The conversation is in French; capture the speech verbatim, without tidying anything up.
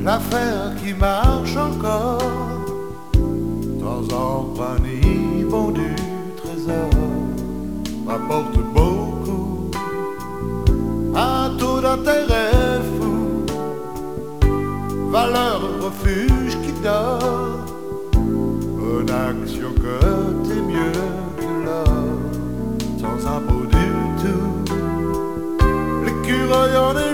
l'affaire qui marche encore, sans emprunt ni bon du trésor, rapporte beaucoup, un taux d'intérêt fou, valeur refuge qui dort, une action cotée mieux que l'or, sans impôt du tout, l'écureuil en est